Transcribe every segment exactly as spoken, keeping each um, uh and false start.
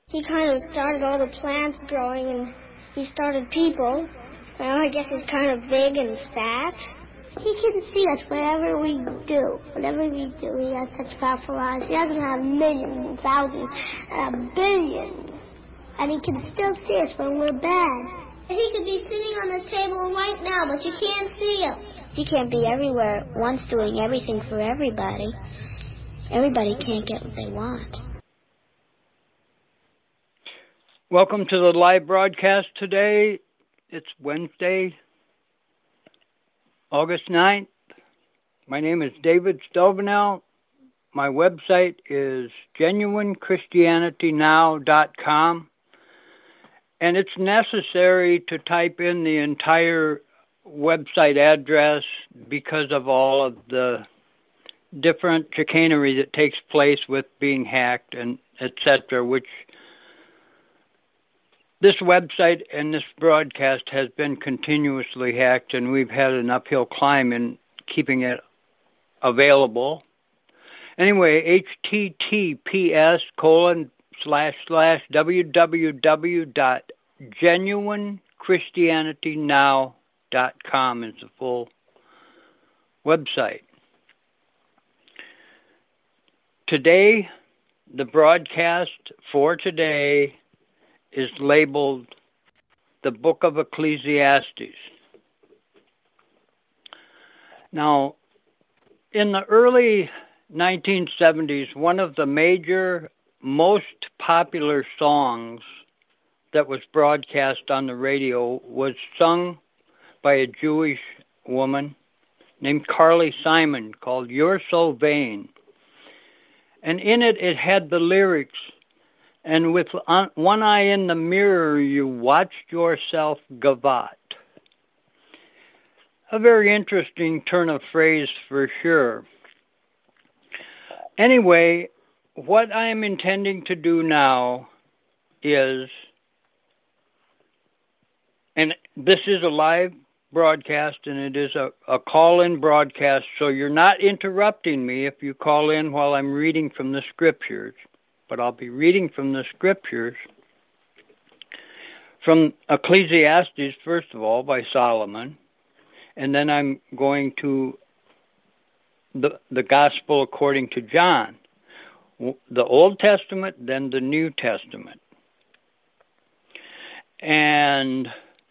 He kind of started all the plants growing, and he started people. Well, I guess he's kind of big and fat. He can see us wherever we do. Whatever we do, he has such powerful eyes. He doesn't have millions and thousands, uh, billions. And he can still see us when we're bad. He could be sitting on the table right now, but you can't see him. He can't be everywhere at once doing everything for everybody. Everybody can't get what they want. Welcome to the live broadcast today. It's Wednesday, August ninth. My name is David Stelvanel. My website is genuine christianity now dot com. And it's necessary to type in the entire website address because of all of the different chicanery that takes place with being hacked and et cetera, which this website and this broadcast has been continuously hacked, and we've had an uphill climb in keeping it available. Anyway, H T T P S colon slash slash www dot genuine christianity now dot com is the full website. Today, the broadcast for today is labeled the Book of Ecclesiastes. Now, in the early nineteen seventies, one of the major, most popular songs that was broadcast on the radio was sung by a Jewish woman named Carly Simon called You're So Vain. And in it, it had the lyrics, and with one eye in the mirror, you watched yourself gavotte. A very interesting turn of phrase for sure. Anyway, what I am intending to do now is, and this is a live broadcast, and it is a, a call-in broadcast, so you're not interrupting me if you call in while I'm reading from the scriptures. But I'll be reading from the scriptures, from Ecclesiastes, first of all, by Solomon, and then I'm going to the, the Gospel according to John, the Old Testament, then the New Testament. And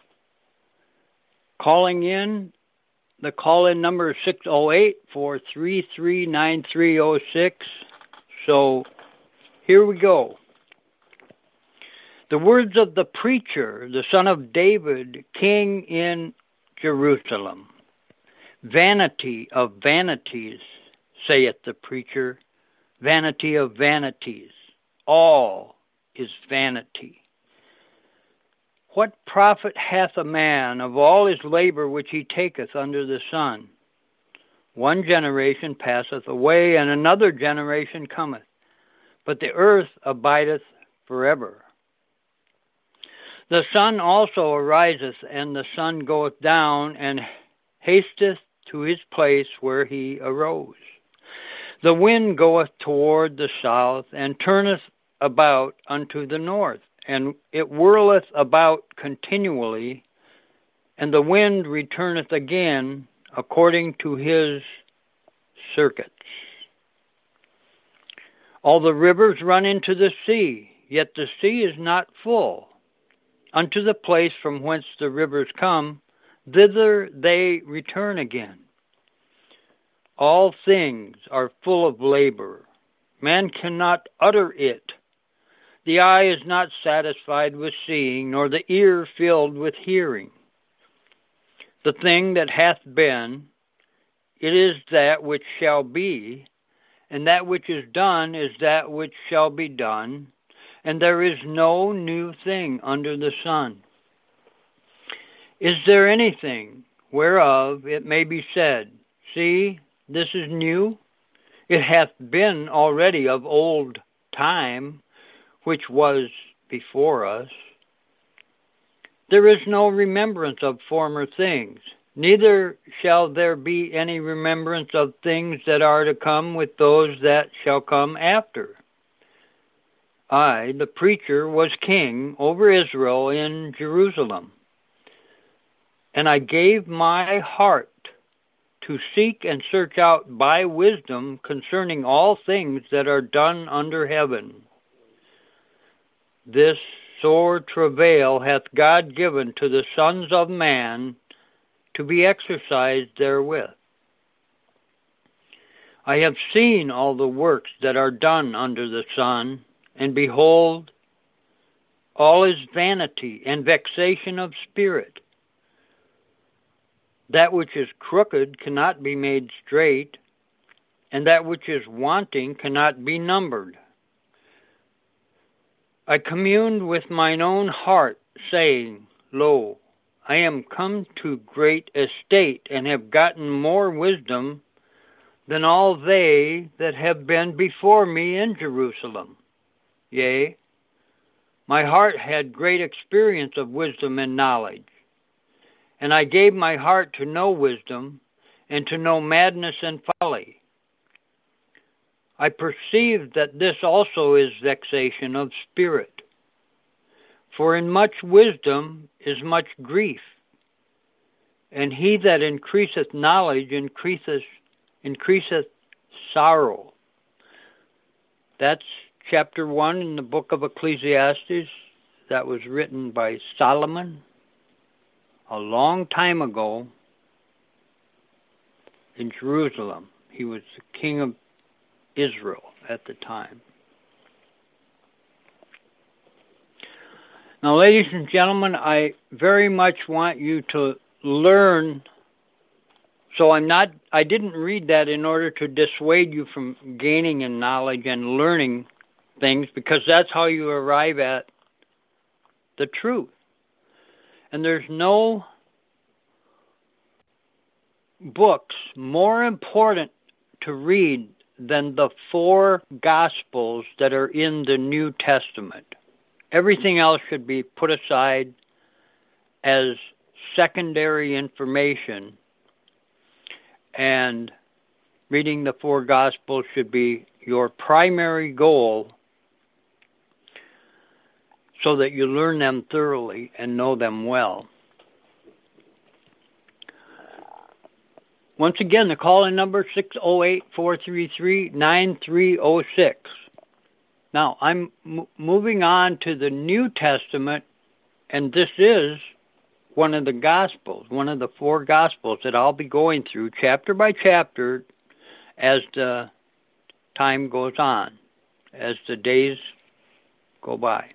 calling in, the call-in number is six oh eight, four three three, nine three oh six, so here we go. The words of the preacher, the son of David, king in Jerusalem. Vanity of vanities, saith the preacher, vanity of vanities. All is vanity. What profit hath a man of all his labor which he taketh under the sun? One generation passeth away, and another generation cometh. But the earth abideth forever. The sun also ariseth, and the sun goeth down, and hasteth to his place where he arose. The wind goeth toward the south, and turneth about unto the north, and it whirleth about continually, and the wind returneth again according to his circuits. All the rivers run into the sea, yet the sea is not full. Unto the place from whence the rivers come, thither they return again. All things are full of labor. Man cannot utter it. The eye is not satisfied with seeing, nor the ear filled with hearing. The thing that hath been, it is that which shall be, and that which is done is that which shall be done, and there is no new thing under the sun. Is there anything whereof it may be said, See, this is new? It hath been already of old time, which was before us. There is no remembrance of former things, neither shall there be any remembrance of things that are to come with those that shall come after. I, the preacher, was king over Israel in Jerusalem. And I gave my heart to seek and search out by wisdom concerning all things that are done under heaven. This sore travail hath God given to the sons of man to be exercised therewith. I have seen all the works that are done under the sun, and behold, all is vanity and vexation of spirit. That which is crooked cannot be made straight, and that which is wanting cannot be numbered. I communed with mine own heart, saying, Lo, I am come to great estate, and have gotten more wisdom than all they that have been before me in Jerusalem. Yea, my heart had great experience of wisdom and knowledge. And I gave my heart to know wisdom, and to know madness and folly. I perceived that this also is vexation of spirit. For in much wisdom is much grief, and he that increaseth knowledge increaseth, increaseth sorrow. That's chapter one in the book of Ecclesiastes. That was written by Solomon a long time ago in Jerusalem. He was the king of Israel at the time. Now, ladies and gentlemen, I very much want you to learn. So I'm not, I didn't read that in order to dissuade you from gaining in knowledge and learning things, because that's how you arrive at the truth. And there's no books more important to read than the four Gospels that are in the New Testament. Everything else should be put aside as secondary information, and reading the four Gospels should be your primary goal, so that you learn them thoroughly and know them well. Once again, the call-in number six oh eight, four three three, nine three oh six. Now, I'm m- moving on to the New Testament, and this is one of the Gospels, one of the four Gospels that I'll be going through chapter by chapter as the time goes on, as the days go by.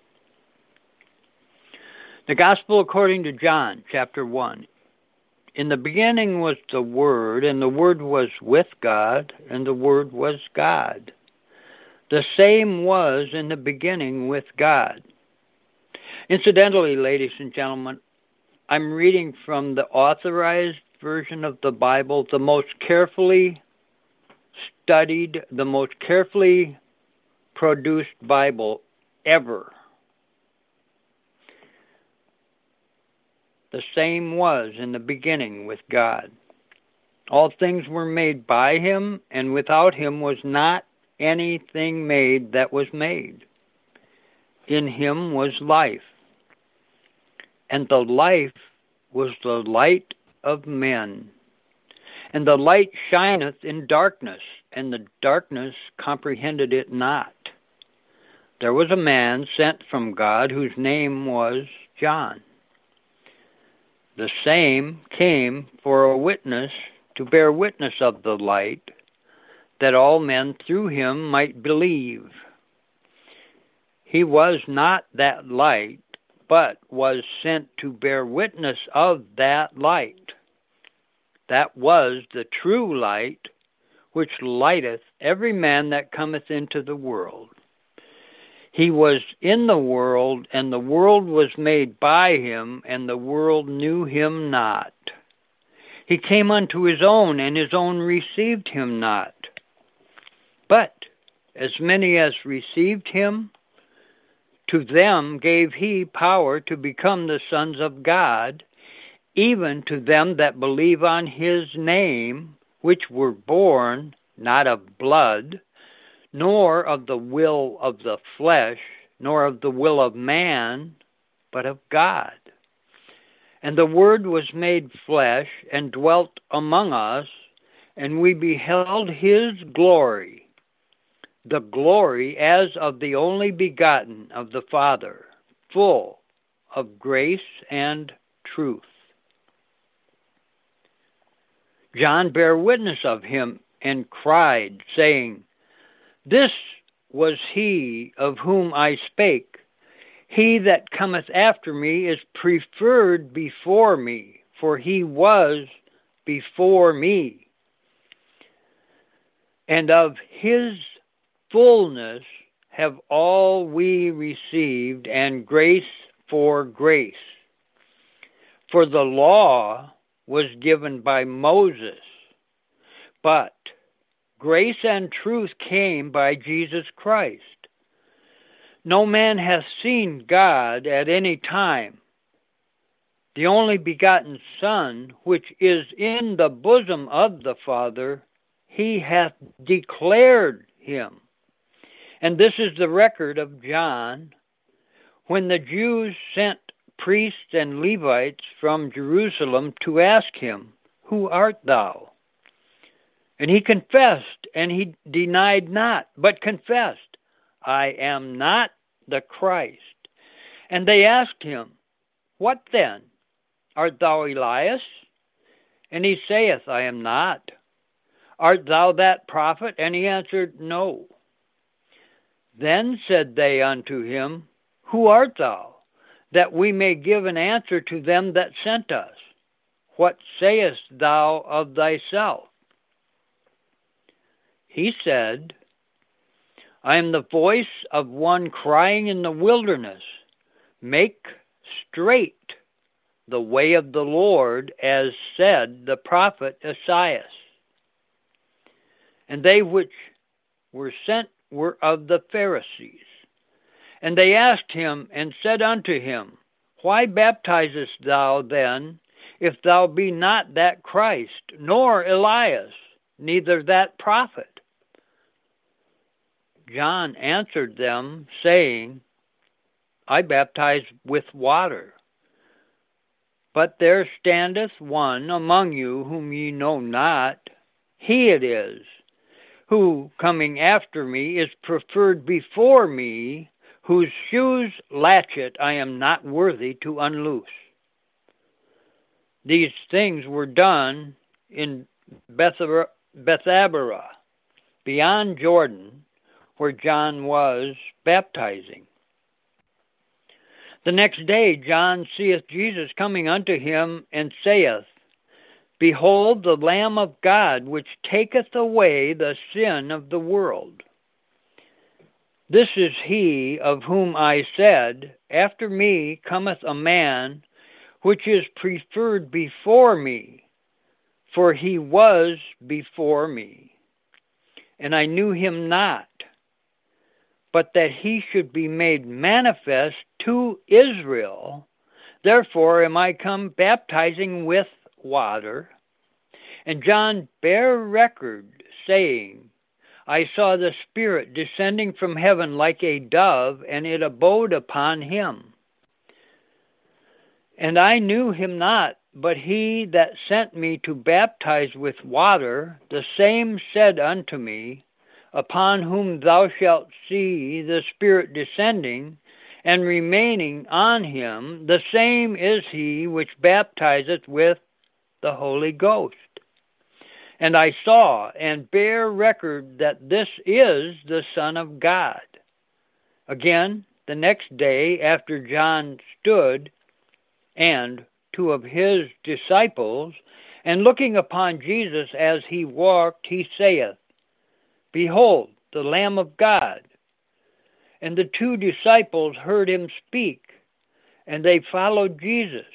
The Gospel according to John, chapter one. In the beginning was the Word, and the Word was with God, and the Word was God. The same was in the beginning with God. Incidentally, ladies and gentlemen, I'm reading from the Authorized Version of the Bible, the most carefully studied, the most carefully produced Bible ever. The same was in the beginning with God. All things were made by him, and without him was not anything made that was made. In him was life, and the life was the light of men. And the light shineth in darkness, and the darkness comprehended it not. There was a man sent from God whose name was John. The same came for a witness, to bear witness of the light, that all men through him might believe. He was not that light, but was sent to bear witness of that light. That was the true light, which lighteth every man that cometh into the world. He was in the world, and the world was made by him, and the world knew him not. He came unto his own, and his own received him not. But as many as received him, to them gave he power to become the sons of God, even to them that believe on his name, which were born not of blood, nor of the will of the flesh, nor of the will of man, but of God. And the Word was made flesh and dwelt among us, and we beheld his glory, the glory as of the only begotten of the Father, full of grace and truth. John bare witness of him and cried, saying, This was he of whom I spake. He that cometh after me is preferred before me, for he was before me. And of his fullness have all we received, and grace for grace. For the law was given by Moses, but grace and truth came by Jesus Christ. No man hath seen God at any time. The only begotten Son, which is in the bosom of the Father, he hath declared him. And this is the record of John, when the Jews sent priests and Levites from Jerusalem to ask him, Who art thou? And he confessed, and he denied not, but confessed, I am not the Christ. And they asked him, What then? Art thou Elias? And he saith, I am not. Art thou that prophet? And he answered, No. Then said they unto him, Who art thou? That we may give an answer to them that sent us. What sayest thou of thyself? He said, I am the voice of one crying in the wilderness, Make straight the way of the Lord, as said the prophet Esaias. And they which were sent were of the Pharisees. And they asked him, and said unto him, Why baptizest thou then, if thou be not that Christ, nor Elias, neither that prophet? John answered them, saying, I baptize with water. But there standeth one among you whom ye know not. He it is, who, coming after me, is preferred before me, whose shoes latchet I am not worthy to unloose. These things were done in Bethabara, beyond Jordan, where John was baptizing. The next day John seeth Jesus coming unto him, and saith, Behold the Lamb of God, which taketh away the sin of the world. This is he of whom I said, After me cometh a man, which is preferred before me, for he was before me. And I knew him not, but that he should be made manifest to Israel. Therefore am I come baptizing with water. And John bare record, saying, I saw the Spirit descending from heaven like a dove, and it abode upon him. And I knew him not, but he that sent me to baptize with water, the same said unto me, Upon whom thou shalt see the Spirit descending and remaining on him, the same is he which baptizeth with the Holy Ghost. And I saw and bear record that this is the Son of God. Again, the next day after John stood, and two of his disciples, and looking upon Jesus as he walked, he saith, Behold, the Lamb of God. And the two disciples heard him speak, and they followed Jesus.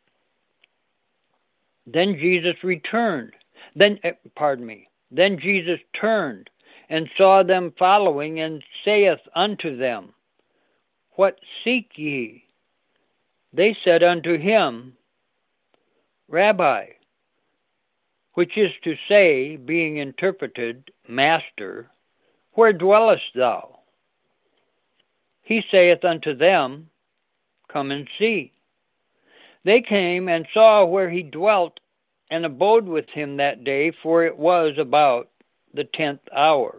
Then Jesus returned. Then, pardon me. Then Jesus turned and saw them following, and saith unto them, What seek ye? They said unto him, Rabbi, which is to say, being interpreted, Master, where dwellest thou? he saith unto them, Come and see. They came and saw where he dwelt, and abode with him that day, for it was about the tenth hour.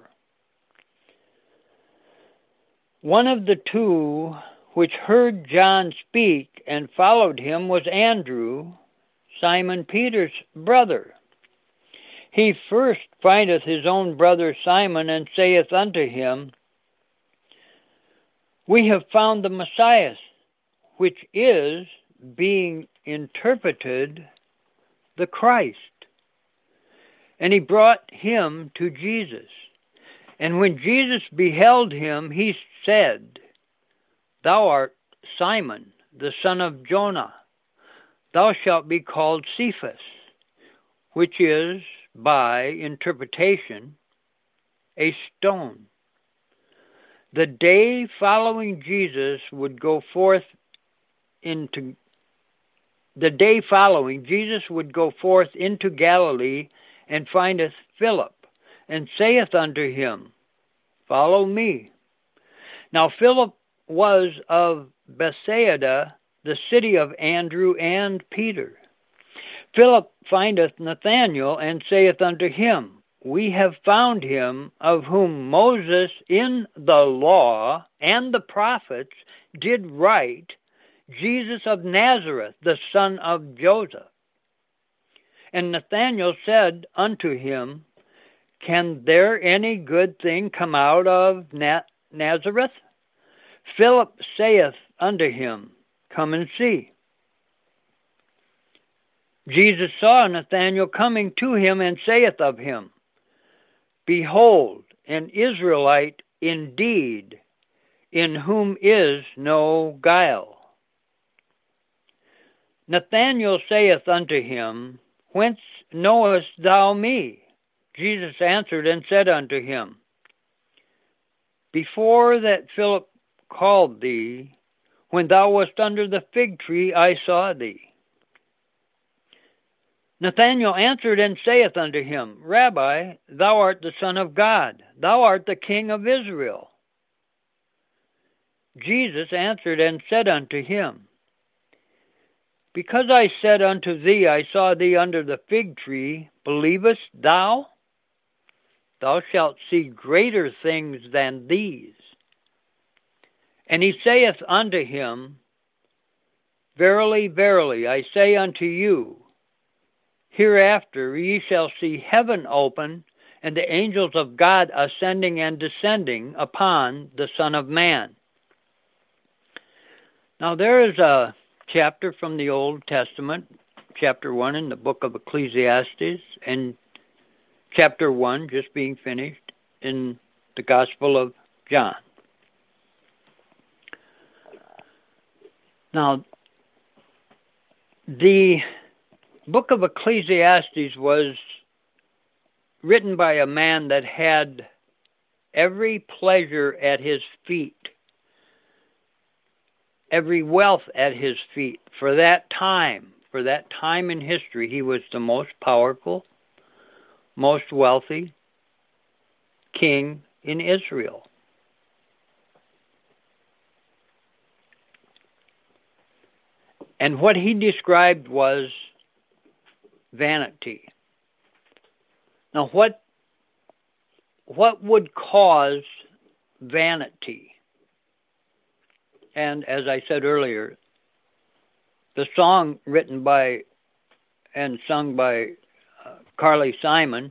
One of the two which heard John speak and followed him was Andrew, Simon Peter's brother. He first findeth his own brother Simon, and saith unto him, We have found the Messiah, which is, being interpreted, the Christ. And he brought him to Jesus. And when Jesus beheld him, he said, Thou art Simon, the son of Jonah. Thou shalt be called Cephas, which is, by interpretation, a stone. The day following Jesus would go forth into the day following Jesus would go forth into Galilee, and findeth Philip, and saith unto him, Follow me. Now Philip was of Bethsaida, the city of Andrew and Peter. Philip findeth Nathanael, and saith unto him, We have found him, of whom Moses in the law and the prophets did write, Jesus of Nazareth, the son of Joseph. And Nathanael said unto him, Can there any good thing come out of Na- Nazareth? Philip saith unto him, Come and see. Jesus saw Nathanael coming to him, and saith of him, Behold, an Israelite indeed, in whom is no guile. Nathanael saith unto him, Whence knowest thou me? Jesus answered and said unto him, Before that Philip called thee, when thou wast under the fig tree, I saw thee. Nathanael answered and saith unto him, Rabbi, thou art the Son of God, thou art the King of Israel. Jesus answered and said unto him, Because I said unto thee, I saw thee under the fig tree, believest thou? Thou shalt see greater things than these. And he saith unto him, Verily, verily, I say unto you, hereafter ye shall see heaven open, and the angels of God ascending and descending upon the Son of Man. Now there is a chapter from the Old Testament, chapter one in the book of Ecclesiastes, and chapter one just being finished in the Gospel of John. Now, the book of Ecclesiastes was written by a man that had every pleasure at his feet, every wealth at his feet. For that time, for that time in history, he was the most powerful, most wealthy king in Israel. And what he described was vanity. Now, what what would cause vanity? And as I said earlier, the song written by and sung by uh, Carly Simon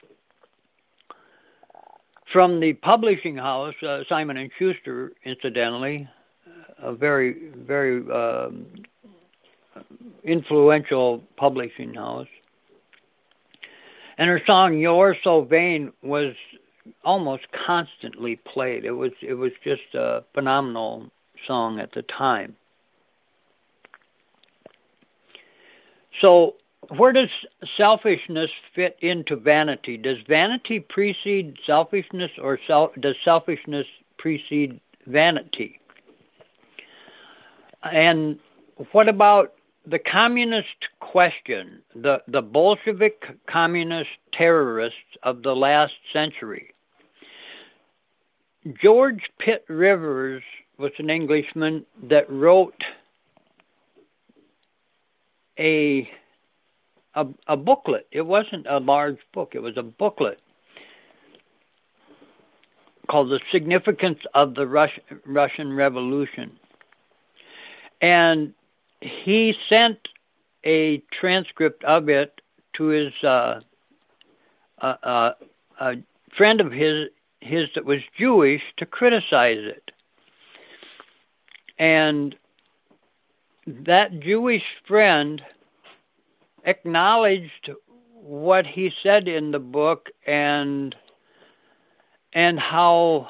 from the publishing house, uh, Simon and Schuster, incidentally, a very, very um, influential publishing house. And her song "You're So Vain" was almost constantly played. It was it was just a phenomenal song at the time. So where does selfishness fit into vanity? Does vanity precede selfishness, or self, does selfishness precede vanity? And what about the communist question, the, the Bolshevik communist terrorists of the last century? George Pitt Rivers was an Englishman that wrote a, a a booklet. It wasn't a large book. It was a booklet called The Significance of the Rus- Russian Revolution. And he sent a transcript of it to his uh, uh, uh, a friend of his his that was Jewish to criticize it. And that Jewish friend acknowledged what he said in the book and and how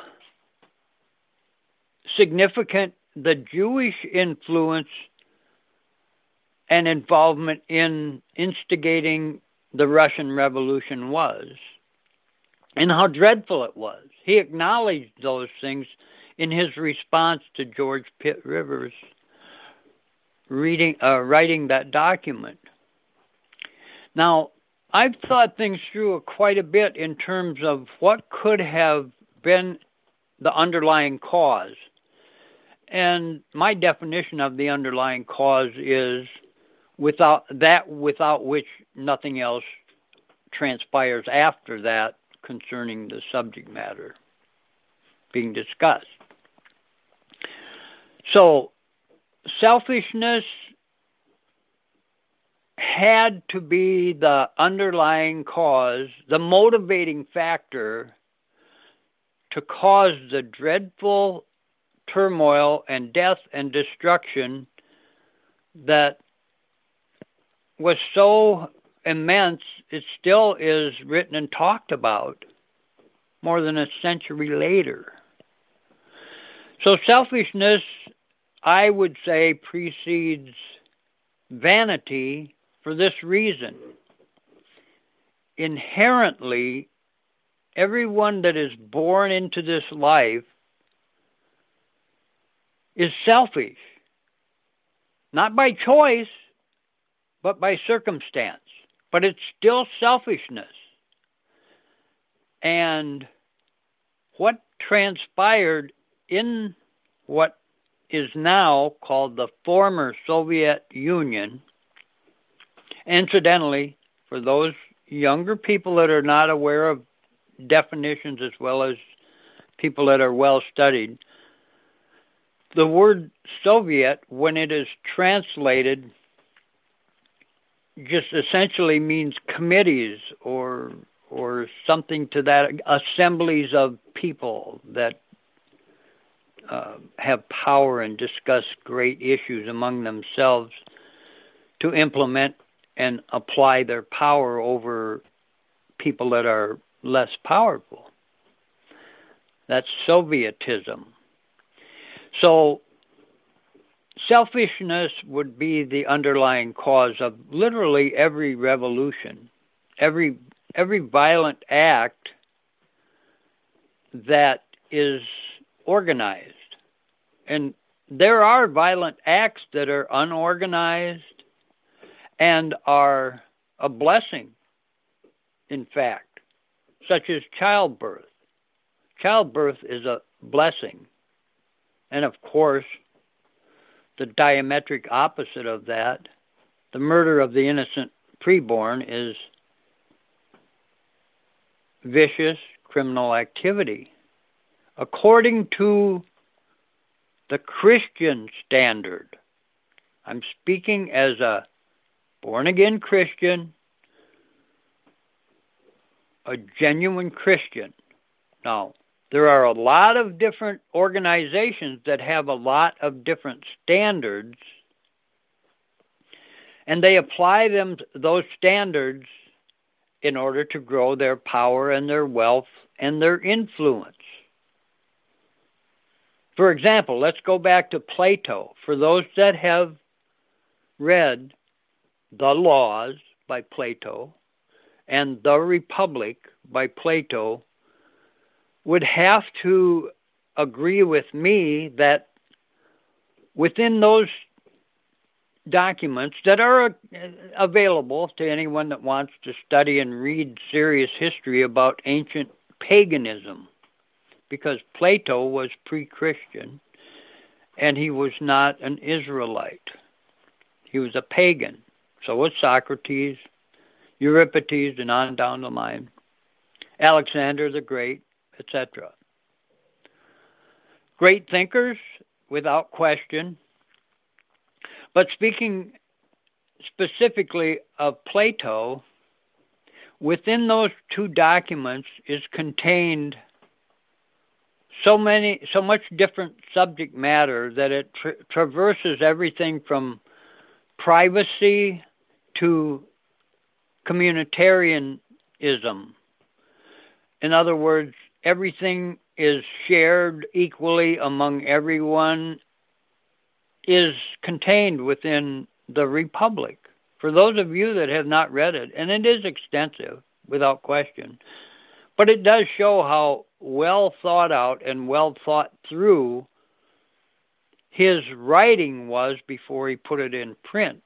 significant the Jewish influence and involvement in instigating the Russian Revolution was, and how dreadful it was. He acknowledged those things in his response to George Pitt Rivers reading, uh, writing that document. Now, I've thought things through quite a bit in terms of what could have been the underlying cause. And my definition of the underlying cause is without that without which nothing else transpires after that concerning the subject matter being discussed. So, selfishness had to be the underlying cause, the motivating factor to cause the dreadful turmoil and death and destruction that was so immense, it still is written and talked about more than a century later. So selfishness, I would say, precedes vanity for this reason. Inherently, everyone that is born into this life is selfish. Not by choice, but by circumstance. But it's still selfishness. And what transpired in what is now called the former Soviet Union, incidentally, for those younger people that are not aware of definitions as well as people that are well studied, the word Soviet, when it is translated, just essentially means committees or or something to that, assemblies of people that uh, have power and discuss great issues among themselves to implement and apply their power over people that are less powerful. That's Sovietism. So selfishness would be the underlying cause of literally every revolution, every every violent act that is organized. And there are violent acts that are unorganized and are a blessing, in fact, such as childbirth. Childbirth is a blessing. And of course, the diametric opposite of that, the murder of the innocent preborn, is vicious criminal activity. According to the Christian standard, I'm speaking as a born-again Christian, a genuine Christian. Now, there are a lot of different organizations that have a lot of different standards, and they apply them those standards in order to grow their power and their wealth and their influence. For example, let's go back to Plato. For those that have read The Laws by Plato and The Republic by Plato, would have to agree with me that within those documents that are available to anyone that wants to study and read serious history about ancient paganism, because Plato was pre-Christian and he was not an Israelite. He was a pagan. So was Socrates, Euripides, and on down the line, Alexander the Great, et cetera. Great thinkers, without question. But speaking specifically of Plato, within those two documents is contained so many, so much different subject matter that it tra- traverses everything from privacy to communitarianism. In other words, everything is shared equally among everyone, is contained within the Republic. For those of you that have not read it, and it is extensive, without question, but it does show how well thought out and well thought through his writing was before he put it in print.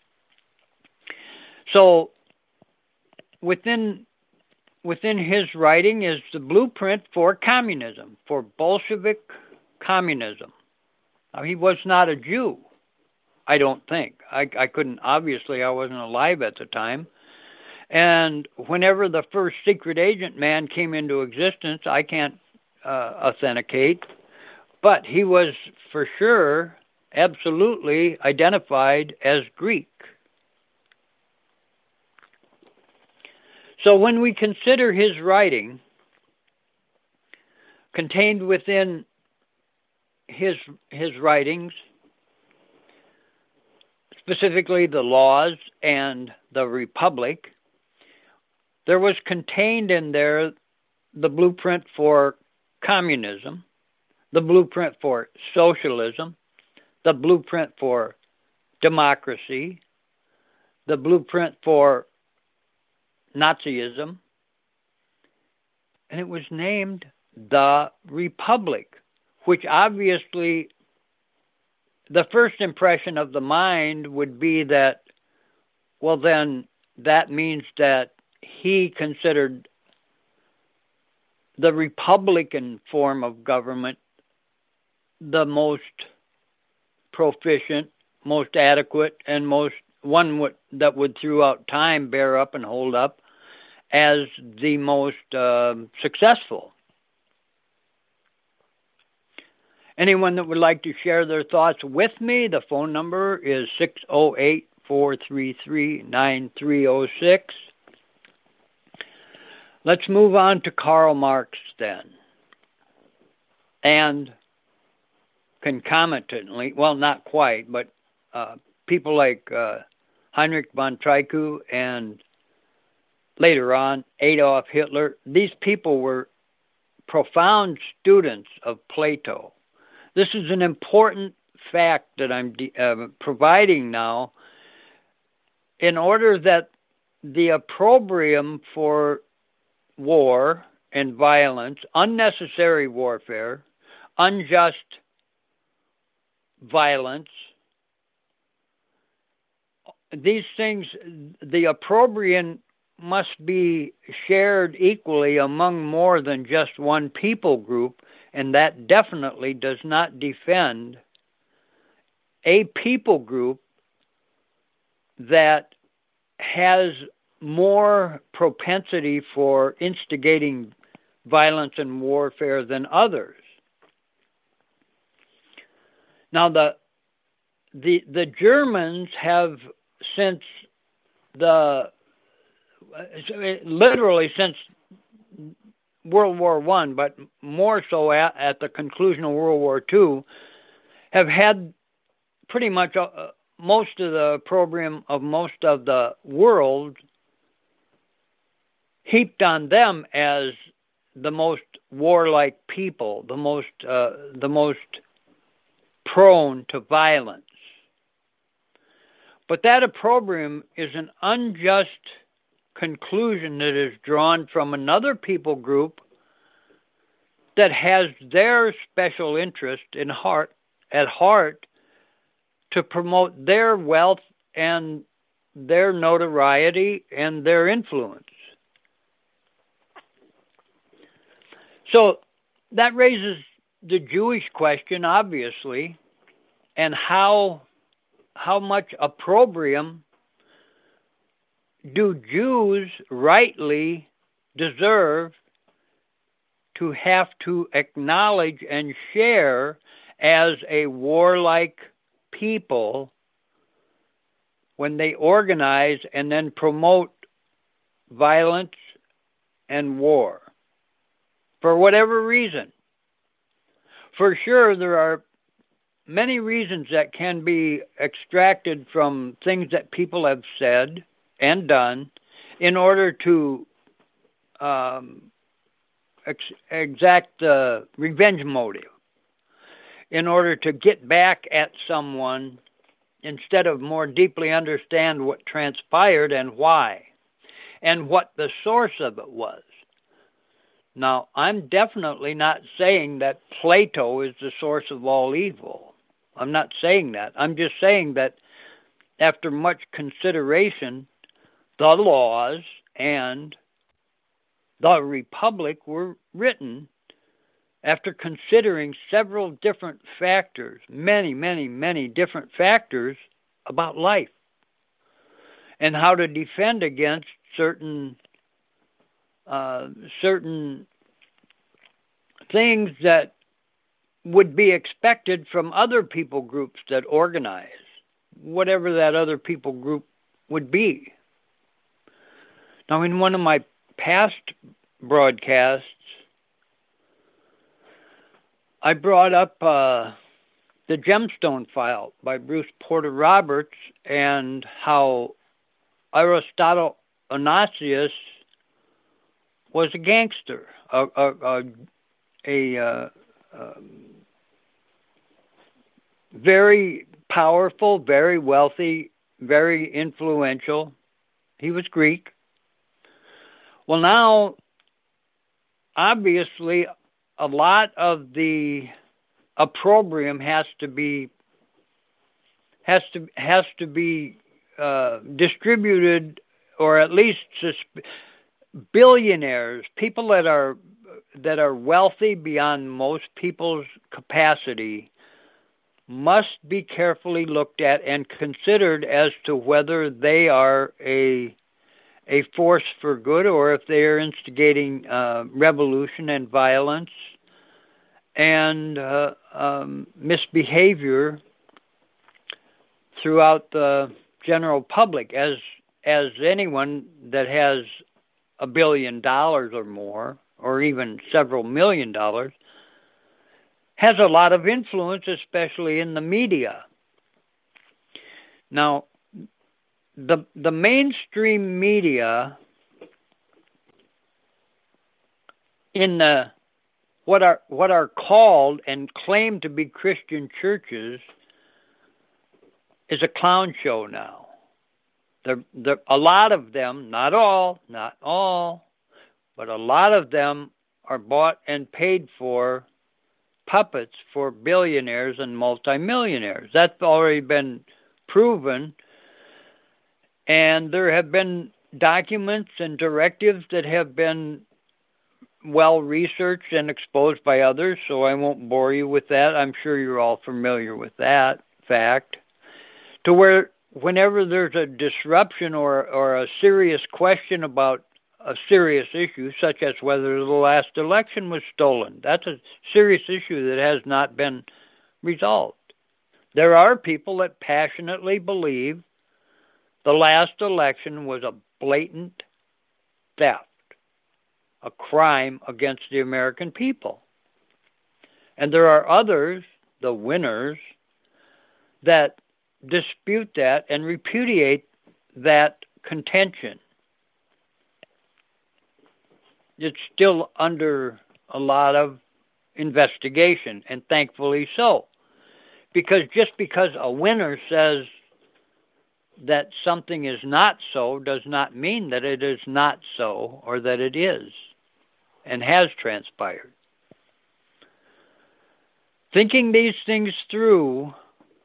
So within within his writing is the blueprint for communism, for Bolshevik communism. Now, he was not a Jew, I don't think. I, I couldn't, obviously, I wasn't alive at the time. And whenever the first secret agent man came into existence, I can't uh, authenticate, but he was for sure, absolutely identified as Greek. So when we consider his writing contained within his his writings, specifically the Laws and the Republic, there was contained in there the blueprint for communism, the blueprint for socialism, the blueprint for democracy, the blueprint for Nazism, and it was named the Republic, which obviously the first impression of the mind would be that, well, then that means that he considered the Republican form of government the most proficient, most adequate, and most one would, that would throughout time bear up and hold up as the most uh, successful. Anyone that would like to share their thoughts with me, the phone number is six oh eight, four three three, nine three oh six. Let's move on to Karl Marx then. And concomitantly, well, not quite, but uh, people like uh, Heinrich von Tryku and later on Adolf Hitler, these people were profound students of Plato. This is an important fact that I'm de- uh, providing now in order that the opprobrium for war and violence, unnecessary warfare, unjust violence, these things, the opprobrium must be shared equally among more than just one people group, and that definitely does not defend a people group that has more propensity for instigating violence and warfare than others. Now, the the the Germans have, since the literally since World War One, but more so at, at the conclusion of World War Two, have had pretty much uh, most of the opprobrium of most of the world heaped on them as the most warlike people, the most uh, the most prone to violence. But that opprobrium is an unjust conclusion that is drawn from another people group that has their special interest in heart at heart to promote their wealth and their notoriety and their influence. So that raises the Jewish question, obviously. and how how much opprobrium do Jews rightly deserve to have to acknowledge and share as a warlike people when they organize and then promote violence and war for whatever reason. For sure, there are many reasons that can be extracted from things that people have said and done in order to um, ex- exact the revenge motive, in order to get back at someone instead of more deeply understand what transpired and why, and what the source of it was. Now, I'm definitely not saying that Plato is the source of all evil. I'm not saying that. I'm just saying that after much consideration, the laws and the Republic were written after considering several different factors, many, many, many different factors about life and how to defend against certain uh, certain things that would be expected from other people groups that organize, whatever that other people group would be. Now, in one of my past broadcasts, I brought up uh, the Gemstone File by Bruce Porter Roberts and how Aristotle Onasius was a gangster, a a, a, a uh, um, very powerful, very wealthy, very influential. He was Greek. Well, now, obviously, a lot of the opprobrium has to be has to has to be uh, distributed, or at least susp- billionaires, people that are that are wealthy beyond most people's capacity, must be carefully looked at and considered as to whether they are a a force for good or if they are instigating uh, revolution and violence and uh, um, misbehavior throughout the general public. As as anyone that has a billion dollars or more, or even several million dollars, has a lot of influence, especially in the media. Now, the the mainstream media in the what are what are called and claimed to be Christian churches is a clown show now. There, there, a lot of them, not all, not all, but a lot of them are bought and paid for puppets for billionaires and multimillionaires. That's already been proven. And there have been documents and directives that have been well researched and exposed by others, so I won't bore you with that. I'm sure you're all familiar with that fact. To where whenever there's a disruption or, or a serious question about a serious issue, such as whether the last election was stolen, that's a serious issue that has not been resolved. There are people that passionately believe the last election was a blatant theft, a crime against the American people. And there are others, the winners, that dispute that and repudiate that contention. It's still under a lot of investigation, and thankfully so. Because just because a winner says that something is not so does not mean that it is not so or that it is and has transpired. Thinking these things through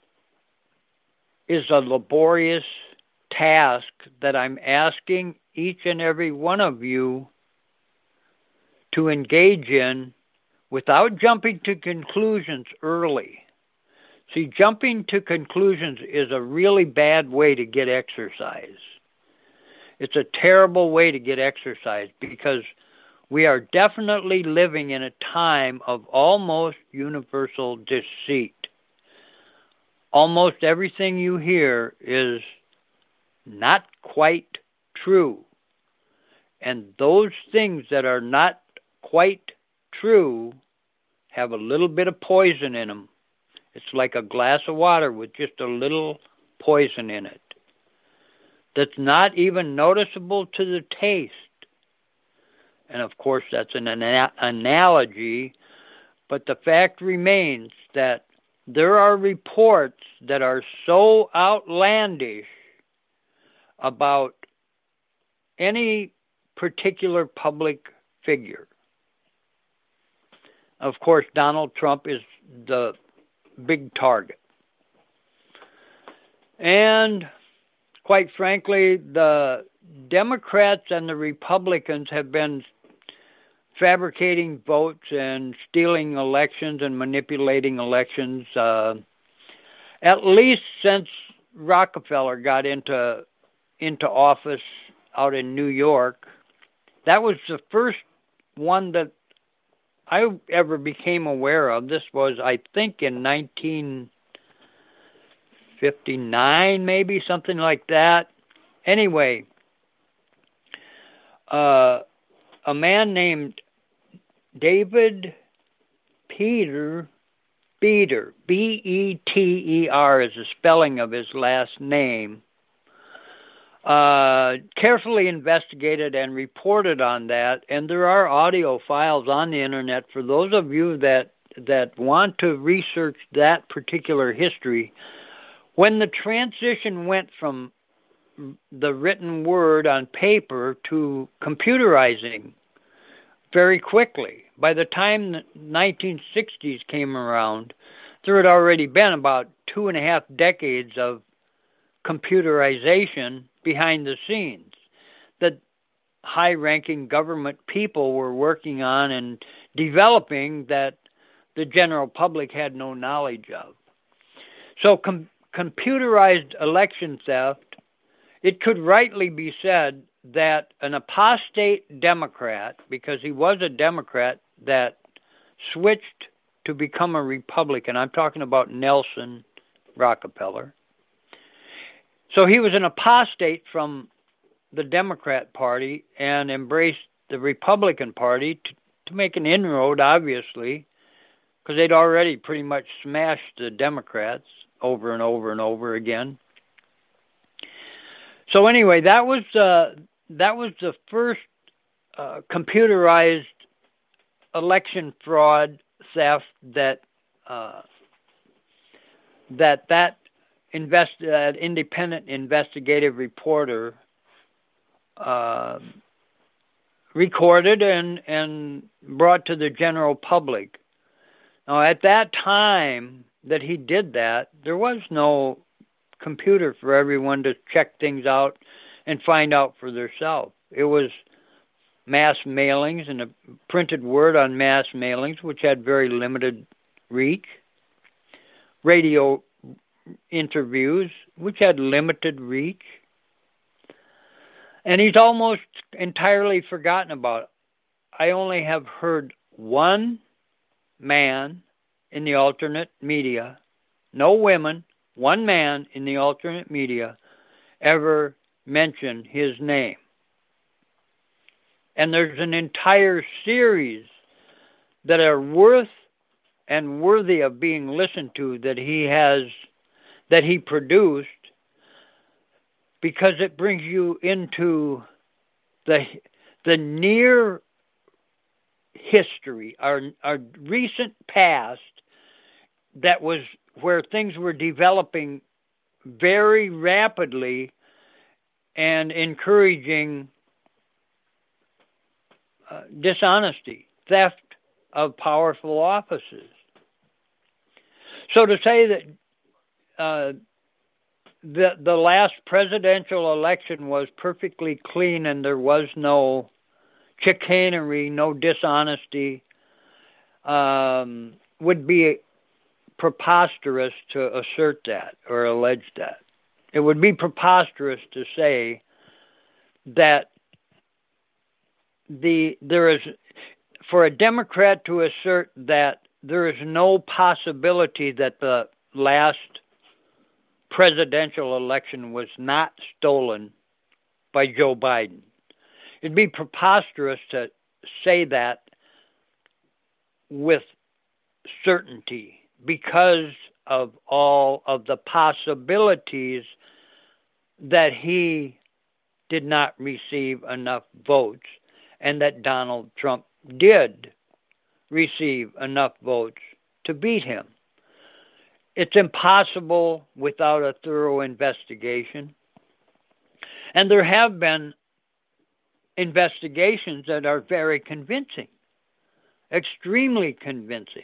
is a laborious task that I'm asking each and every one of you to engage in without jumping to conclusions early. See, jumping to conclusions is a really bad way to get exercise. It's a terrible way to get exercise because we are definitely living in a time of almost universal deceit. Almost everything you hear is not quite true. And those things that are not quite true have a little bit of poison in them. It's like a glass of water with just a little poison in it that's not even noticeable to the taste. And of course, that's an ana- analogy, but the fact remains that there are reports that are so outlandish about any particular public figure. Of course, Donald Trump is the big target. And quite frankly, the Democrats and the Republicans have been fabricating votes and stealing elections and manipulating elections uh, at least since Rockefeller got into into office out in New York. That was the first one that I ever became aware of. This was, I think, in nineteen fifty-nine, maybe, something like that. Anyway, uh, a man named David Peter, Beter, B E T E R is the spelling of his last name, uh, carefully investigated and reported on that, and there are audio files on the internet for those of you that that want to research that particular history. When the transition went from the written word on paper to computerizing very quickly, by the time the nineteen sixties came around, there had already been about two and a half decades of computerization behind the scenes that high-ranking government people were working on and developing that the general public had no knowledge of. So com- computerized election theft, it could rightly be said that an apostate Democrat, because he was a Democrat that switched to become a Republican, I'm talking about Nelson Rockefeller. So he was an apostate from the Democrat Party and embraced the Republican Party to, to make an inroad, obviously, because they'd already pretty much smashed the Democrats over and over and over again. So anyway, that was uh, that was the first uh, computerized election fraud theft that uh, that that invest uh, independent investigative reporter uh, recorded and and brought to the general public. Now, at that time that he did that, there was no computer for everyone to check things out and find out for themselves. It was mass mailings and a printed word on mass mailings, which had very limited reach. Radio interviews, which had limited reach. And he's almost entirely forgotten about it. I only have heard one man in the alternate media, no women, one man in the alternate media ever mention his name. And there's an entire series that are worth and worthy of being listened to that he has, that he produced, because it brings you into the the near history, our our recent past, that was where things were developing very rapidly and encouraging uh, dishonesty, theft of powerful offices. So to say that uh, the the last presidential election was perfectly clean and there was no chicanery, no dishonesty, um, would be preposterous to assert that or allege that. It would be preposterous to say that the there is, for a Democrat to assert that there is no possibility that the last presidential election was not stolen by Joe Biden. It'd be preposterous to say that with certainty because of all of the possibilities that he did not receive enough votes and that Donald Trump did receive enough votes to beat him. It's impossible without a thorough investigation. And there have been investigations that are very convincing, extremely convincing.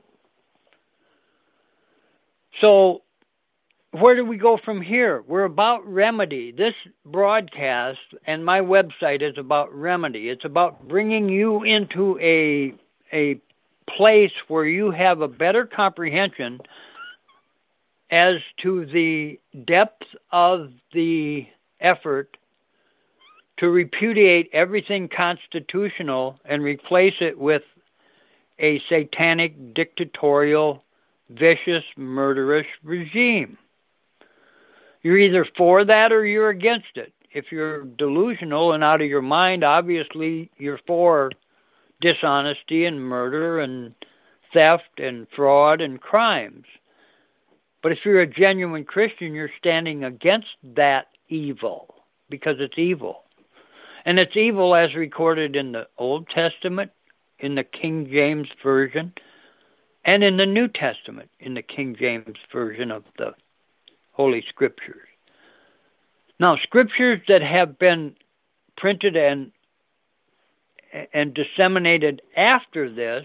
So where do we go from here? We're about remedy. This broadcast and my website is about remedy. It's about bringing you into a a place where you have a better comprehension as to the depth of the effort to repudiate everything constitutional and replace it with a satanic, dictatorial, vicious, murderous regime. You're either for that or you're against it. If you're delusional and out of your mind, obviously you're for dishonesty and murder and theft and fraud and crimes. But if you're a genuine Christian, you're standing against that evil because it's evil. And it's evil as recorded in the Old Testament, in the King James Version, and in the New Testament, in the King James Version of the Holy Scriptures. Now, scriptures that have been printed and and disseminated after this,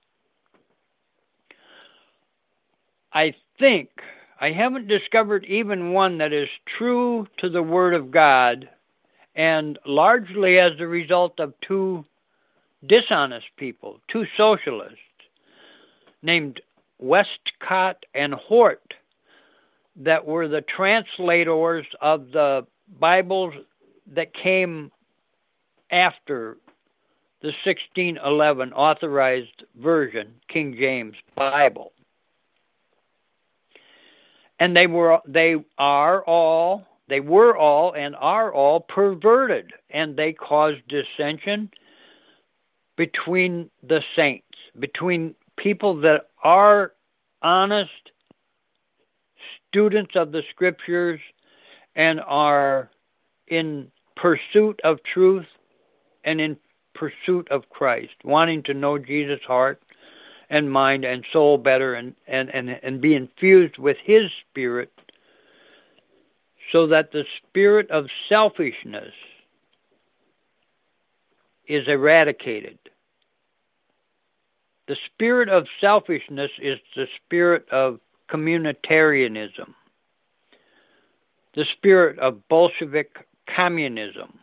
I think, I haven't discovered even one that is true to the Word of God and largely as the result of two dishonest people, two socialists, named Westcott and Hort, that were the translators of the Bibles that came after the sixteen eleven authorized version, King James Bible. And they were they are all they were all and are all perverted, and they caused dissension between the saints, between people that are honest students of the Scriptures and are in pursuit of truth and in pursuit of Christ, wanting to know Jesus' heart and mind and soul better and, and, and, and be infused with His Spirit so that the spirit of selfishness is eradicated. The spirit of selfishness is the spirit of communitarianism, the spirit of Bolshevik communism,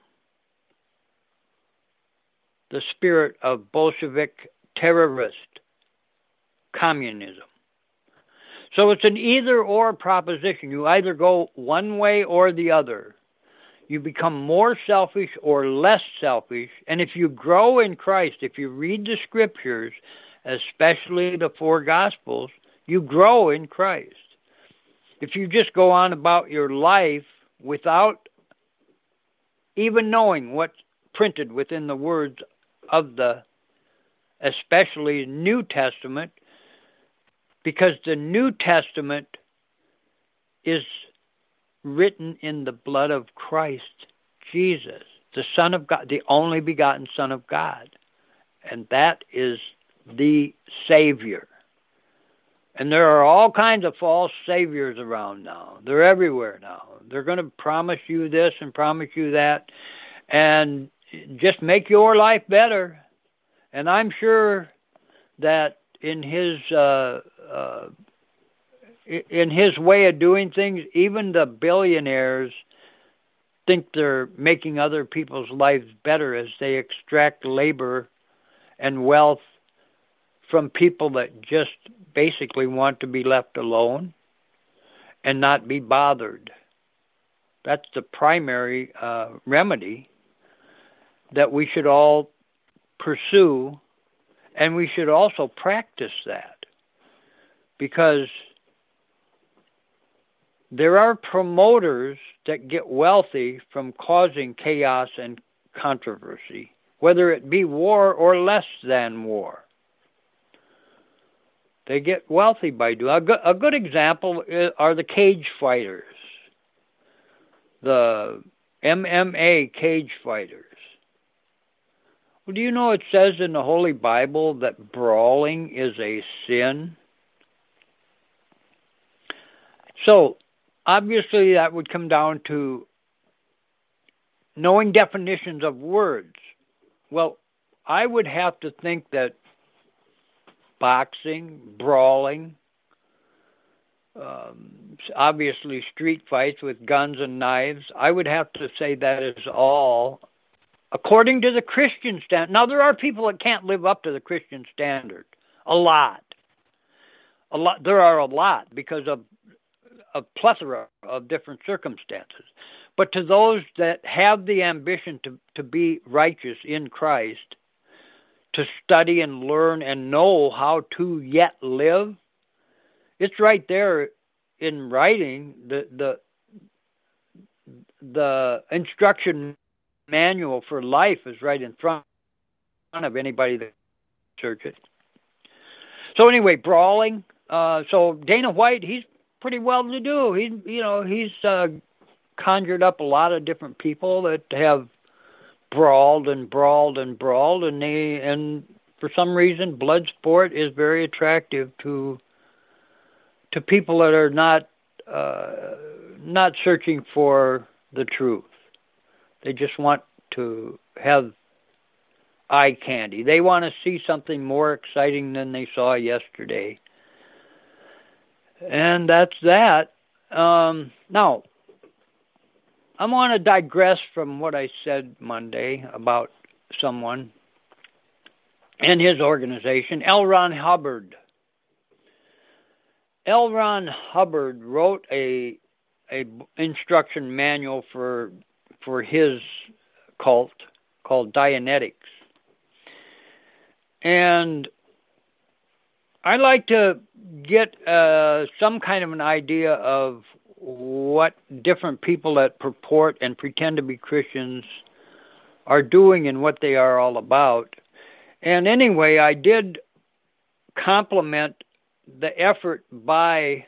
the spirit of Bolshevik terrorist communism. So it's an either-or proposition. You either go one way or the other. You become more selfish or less selfish. And if you grow in Christ, if you read the Scriptures, especially the four Gospels, you grow in Christ. If you just go on about your life without even knowing what's printed within the words of the, especially New Testament, because the New Testament is written in the blood of Christ Jesus, the Son of God, the only begotten Son of God. And that is the Savior. And there are all kinds of false saviors around now. They're everywhere now. They're going to promise you this and promise you that and just make your life better. And I'm sure that in his uh, uh, in his way of doing things, even the billionaires think they're making other people's lives better as they extract labor and wealth from people that just basically want to be left alone and not be bothered. That's the primary uh, remedy that we should all pursue, and we should also practice that, because there are promoters that get wealthy from causing chaos and controversy, whether it be war or less than war. They get wealthy by doing. A good, a good example are the cage fighters, the M M A cage fighters. Well, do you know it says in the Holy Bible that brawling is a sin? So, obviously, that would come down to knowing definitions of words. Well, I would have to think that boxing, brawling, um, obviously street fights with guns and knives, I would have to say that is all according to the Christian standard. Now, there are people that can't live up to the Christian standard. A lot. A lot. There are a lot because of a plethora of different circumstances. But to those that have the ambition to, to be righteous in Christ, to study and learn and know how to yet live, it's right there in writing. The the the instruction manual for life is right in front of anybody that search it. So anyway, brawling. Uh, so Dana White, he's pretty well to do. He's you know he's uh, conjured up a lot of different people that have brawled and brawled and brawled, and they and for some reason, blood sport is very attractive to to people that are not uh, not searching for the truth. They just want to have eye candy. They want to see something more exciting than they saw yesterday. And that's that. Um, now, I want to digress from what I said Monday about someone and his organization, L. Ron Hubbard. L. Ron Hubbard wrote a a instruction manual for for his cult called Dianetics. And I like to get uh, some kind of an idea of what different people that purport and pretend to be Christians are doing and what they are all about. And anyway, I did compliment the effort by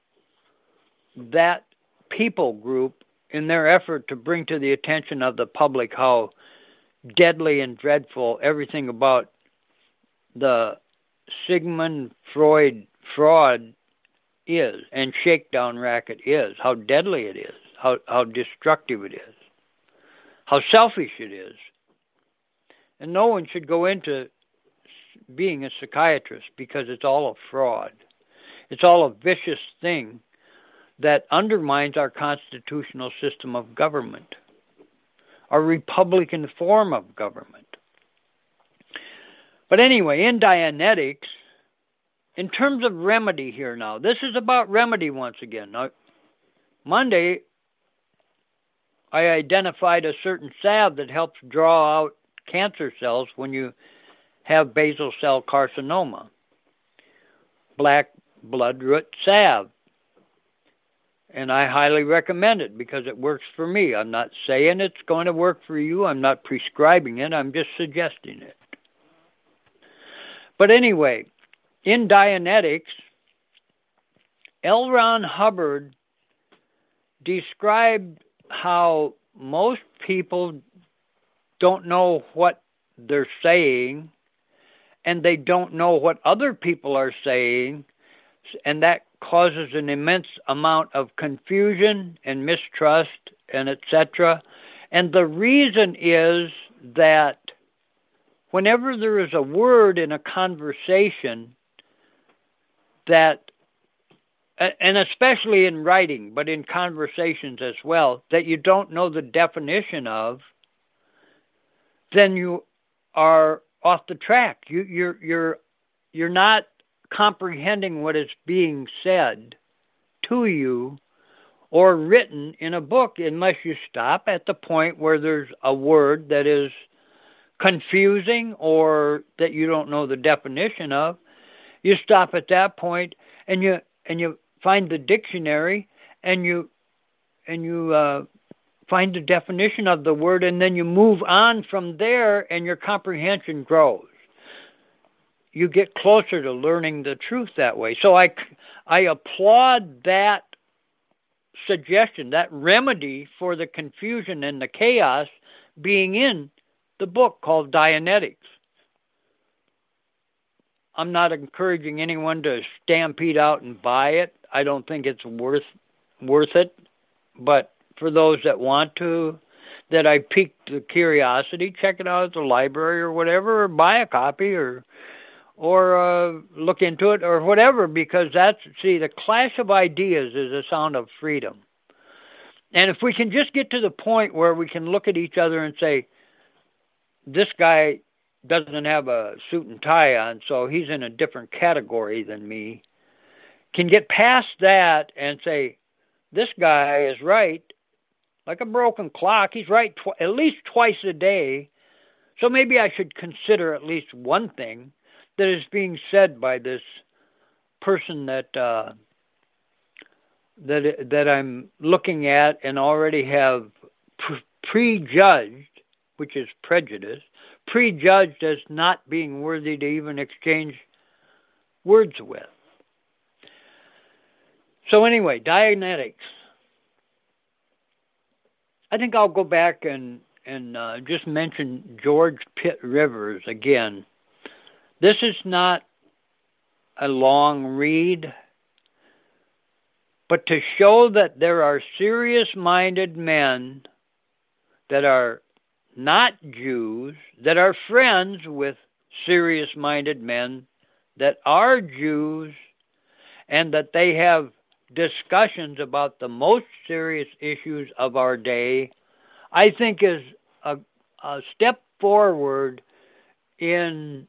that people group in their effort to bring to the attention of the public how deadly and dreadful everything about the Sigmund Freud fraud is and shakedown racket is, how deadly it is, how, how destructive it is, how selfish it is. And no one should go into being a psychiatrist because it's all a fraud. It's all a vicious thing that undermines our constitutional system of government, our Republican form of government. But anyway, in Dianetics, in terms of remedy here now, this is about remedy once again. Now, Monday, I identified a certain salve that helps draw out cancer cells when you have basal cell carcinoma. Black bloodroot salve. And I highly recommend it because it works for me. I'm not saying it's going to work for you. I'm not prescribing it. I'm just suggesting it. But anyway, in Dianetics, L. Ron Hubbard described how most people don't know what they're saying, and they don't know what other people are saying, and that causes an immense amount of confusion and mistrust and et cetera. And the reason is that whenever there is a word in a conversation that, and especially in writing, but in conversations as well, that you don't know the definition of, then you are off the track. You, you're, you're you're not comprehending what is being said to you or written in a book unless you stop at the point where there's a word that is confusing or that you don't know the definition of. You stop at that point and you and you find the dictionary and you and you uh, find the definition of the word, and then you move on from there and your comprehension grows. You get closer to learning the truth that way. So I, I applaud that suggestion, that remedy for the confusion and the chaos being in the book called Dianetics. I'm not encouraging anyone to stampede out and buy it. I don't think it's worth worth it. But for those that want to, that I piqued the curiosity, check it out at the library or whatever, or buy a copy or or uh, look into it or whatever, because that's, see, the clash of ideas is a sound of freedom. And if we can just get to the point where we can look at each other and say, this guy doesn't have a suit and tie on, so he's in a different category than me, can get past that and say, this guy is right, like a broken clock. He's right tw- at least twice a day, so maybe I should consider at least one thing that is being said by this person that uh, that that I'm looking at and already have pre- prejudged, which is prejudice, prejudged as not being worthy to even exchange words with. So anyway, Dianetics. I think I'll go back and, and uh, just mention George Pitt Rivers again. This is not a long read, but to show that there are serious-minded men that are not Jews, that are friends with serious-minded men that are Jews, and that they have discussions about the most serious issues of our day, I think is a, a step forward in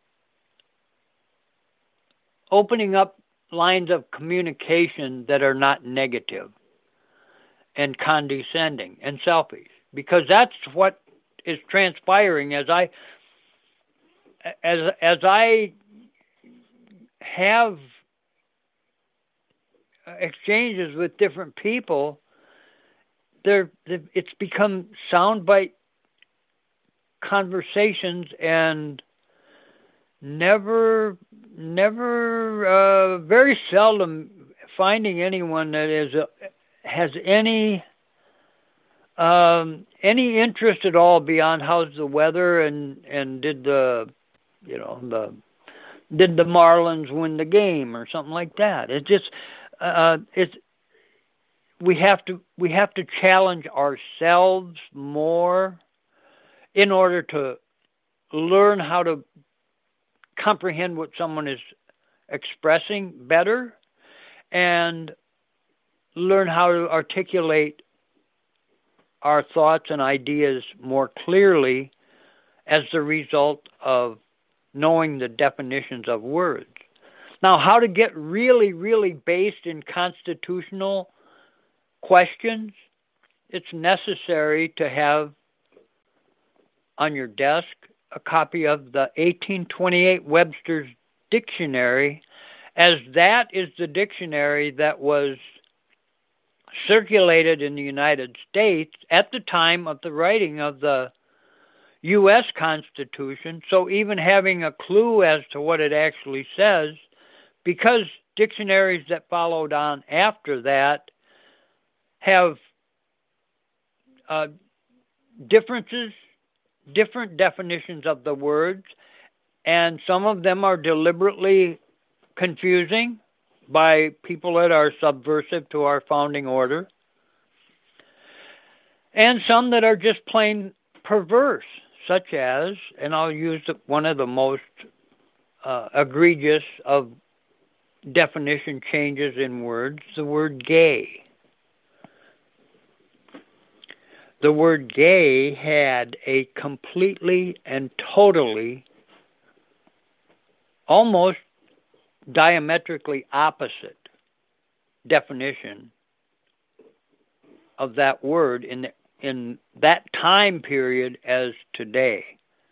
opening up lines of communication that are not negative and condescending and selfish, because that's what is transpiring as I as as I have exchanges with different people. There, it's become soundbite conversations and never, never, uh, very seldom finding anyone that is uh, has any um, any interest at all beyond how's the weather and and did the you know the did the Marlins win the game or something like that. It just uh, it's we have to we have to challenge ourselves more in order to learn how to comprehend what someone is expressing better and learn how to articulate our thoughts and ideas more clearly as the result of knowing the definitions of words. Now, how to get really, really based in constitutional questions, it's necessary to have on your desk a copy of the eighteen twenty-eight Webster's Dictionary, as that is the dictionary that was circulated in the United States at the time of the writing of the U S Constitution. So even having a clue as to what it actually says, because dictionaries that followed on after that have uh, differences, different definitions of the words, and some of them are deliberately confusing by people that are subversive to our founding order, and some that are just plain perverse, such as, and I'll use one of the most uh, egregious of definition changes in words, the word gay. The word gay had a completely and totally, almost diametrically opposite definition of that word in the, in that time period as today.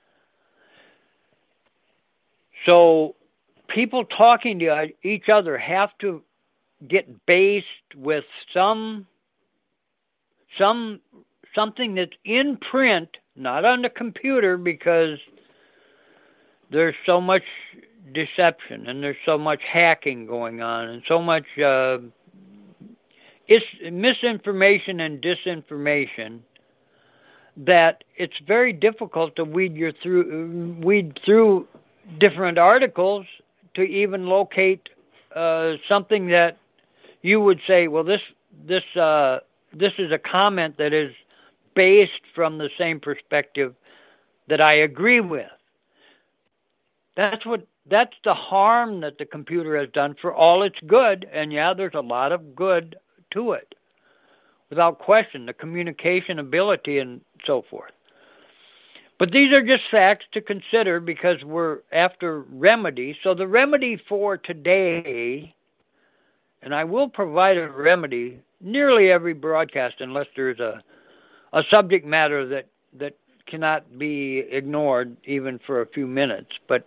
So people talking to each other have to get based with some some something that's in print, not on the computer, because there's so much deception and there's so much hacking going on and so much uh, it's misinformation and disinformation that it's very difficult to weed your through weed through different articles to even locate uh, something that you would say, well, this this uh, this is a comment that is based from the same perspective that I agree with. That's what that's the harm that the computer has done for all its good, and yeah, there's a lot of good to it, without question, the communication ability and so forth. But these are just facts to consider because we're after remedy. So the remedy for today, and I will provide a remedy nearly every broadcast unless there's a, a subject matter that, that cannot be ignored even for a few minutes. But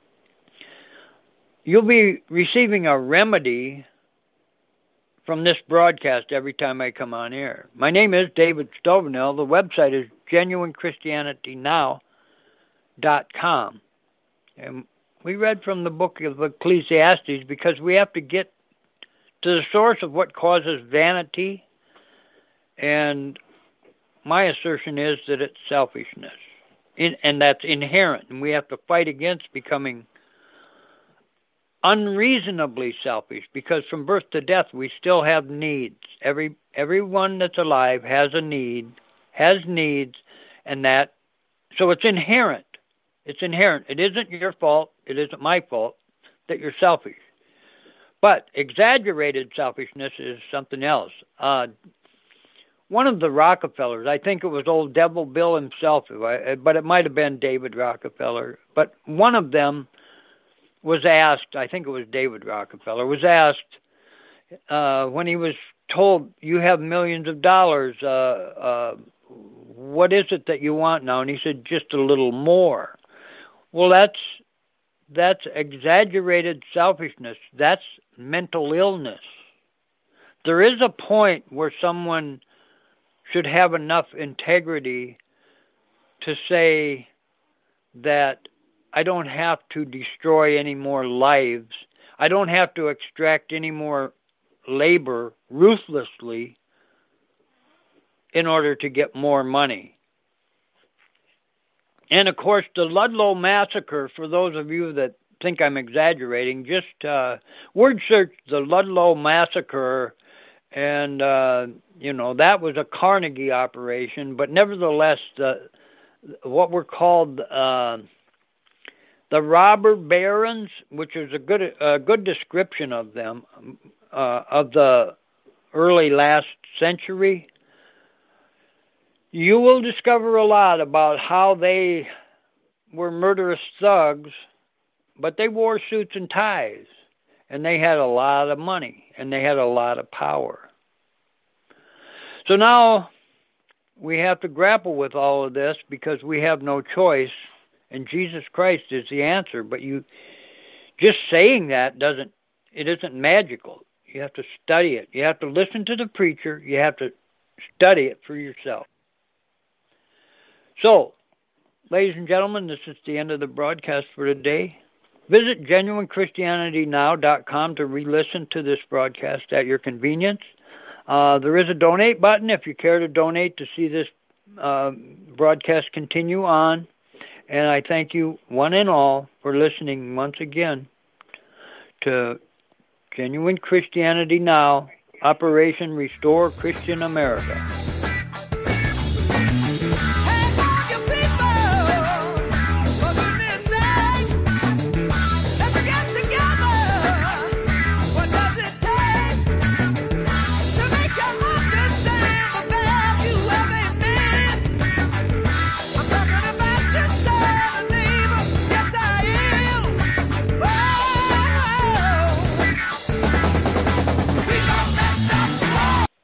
you'll be receiving a remedy from this broadcast every time I come on air. My name is David Stovall. The website is genuine christianity now dot com. And we read from the book of Ecclesiastes because we have to get to the source of what causes vanity, and my assertion is that it's selfishness, in, and that's inherent, and we have to fight against becoming unreasonably selfish, because from birth to death we still have needs. Every everyone that's alive has a need, has needs, and that so it's inherent. It's inherent. It isn't your fault. It isn't my fault that you're selfish. But exaggerated selfishness is something else. Uh, one of the Rockefellers, I think it was old Devil Bill himself, but it might have been David Rockefeller. But one of them was asked, I think it was David Rockefeller, was asked uh, when he was told, you have millions of dollars, uh, uh, what is it that you want now? And he said, just a little more. Well, that's that's exaggerated selfishness. That's mental illness. There is a point where someone should have enough integrity to say that I don't have to destroy any more lives. I don't have to extract any more labor ruthlessly in order to get more money. And, of course, the Ludlow Massacre, for those of you that think I'm exaggerating, just uh, word search the Ludlow Massacre, and, uh, you know, that was a Carnegie operation, but nevertheless, the, what were called uh, the robber barons, which is a good a good description of them, uh, of the early last century, you will discover a lot about how they were murderous thugs, but they wore suits and ties, and they had a lot of money, and they had a lot of power. So now we have to grapple with all of this because we have no choice, and Jesus Christ is the answer. But you just saying that doesn't, it isn't magical. You have to study it. You have to listen to the preacher. You have to study it for yourself. So, ladies and gentlemen, this is the end of the broadcast for today. Visit genuine christianity now dot com to re-listen to this broadcast at your convenience. Uh, there is a donate button if you care to donate to see this uh, broadcast continue on. And I thank you, one and all, for listening once again to Genuine Christianity Now, Operation Restore Christian America.